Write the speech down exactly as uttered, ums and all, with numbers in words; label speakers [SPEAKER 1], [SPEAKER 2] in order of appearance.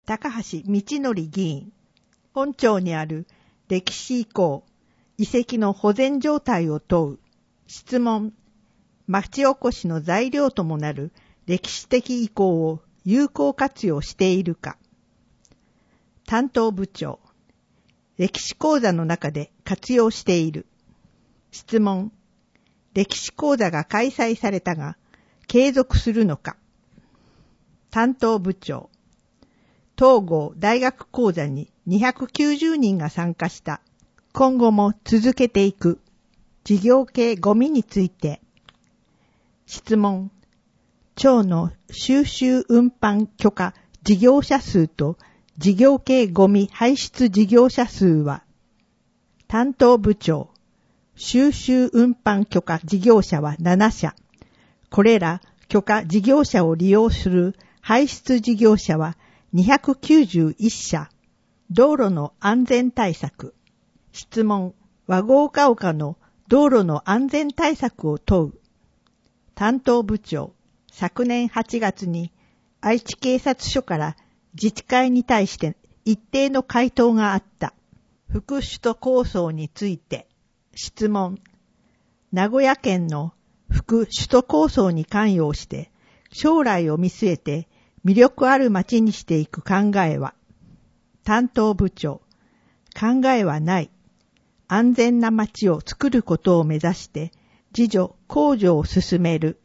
[SPEAKER 1] 高橋道則議員、本町にある歴史遺構、遺跡の保全状態を問う。質問。町おこしの材料ともなる歴史的遺構を有効活用しているか。担当部長。歴史講座の中で活用している。質問。歴史講座が開催されたが、継続するのか。担当部長。東郷大学講座ににひゃくきゅうじゅうにんが参加した。今後も続けていく。事業系ゴミについて。質問。町の収集運搬許可事業者数と事業系ゴミ排出事業者数は。担当部長。収集運搬許可事業者はななしゃ。これら許可事業者を利用する排出事業者はにひゃくきゅうじゅういっしゃ。道路の安全対策。質問。和合ヶ丘の道路の安全対策を問う。担当部長。昨年はちがつに愛知警察署から自治会に対して一定の回答があった。副首都構想について。質問。名古屋県の副首都構想に関与して将来を見据えて魅力ある街にしていく考えは。担当部長。考えはない。安全な街を作ることを目指して自助公助を進める。